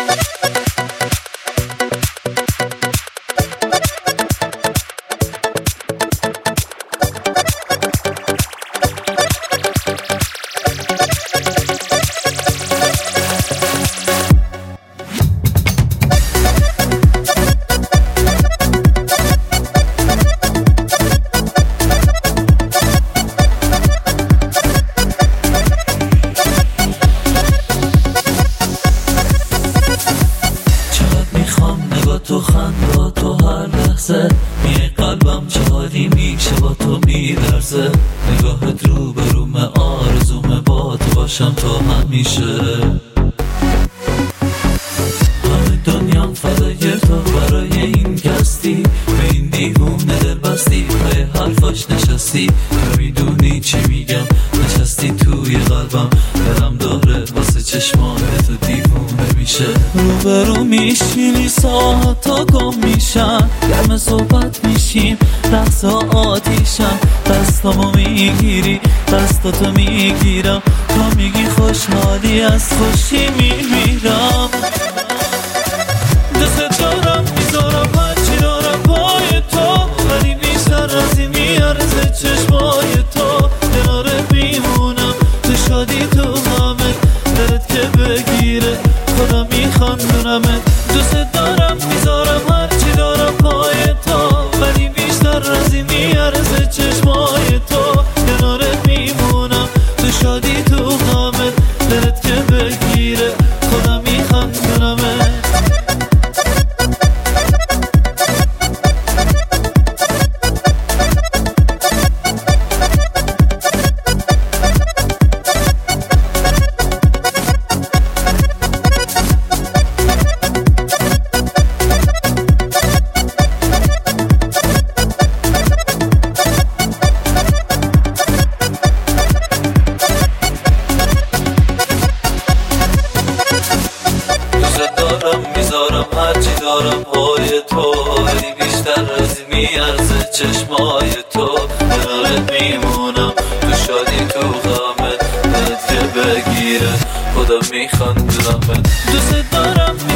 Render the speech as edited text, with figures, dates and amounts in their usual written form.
تو خنده تو هر لحظه میای قلبم چه حالی میشه با تو میلرزه نگاهت رو به رومه آرزومه با تو باشم تا همیشه همه دنیام فدای تو برای این کستی به این دیوونه دل بستی پای حرفاش نشستی نمیدونی چی میگم نشستی توی قلبم دلم داره واسه چشمان تو دیوونه میشه روبرو میشینی ساعت تا گم میشن گرم صحبت میشیم رقص آتیشم دستامو میگیری دستاتو میگیرم تو میگی خوشحالی از خوشی میمیرم دوست دارم میذارم هرچی دارم پای تو ولی بیشتر از این میارزه چشمای تو کناره میمونم تو شادی تو غمت دلت که بگیره خدا میخندونمت دوست دارم میذارم هرچی دارم پای تو ولی بیشتر از این میارزه چشمای تو کناره میمونم تو شادی تو غمت دلت که بگیره خدا میخندونمت میذارم هرچی دارم پای تو ولی بیشتر از این میارزه چشمای تو کنارت میمونم تو شادی تو غمت دلت که بگیره خدا میخندونمت دوست دارم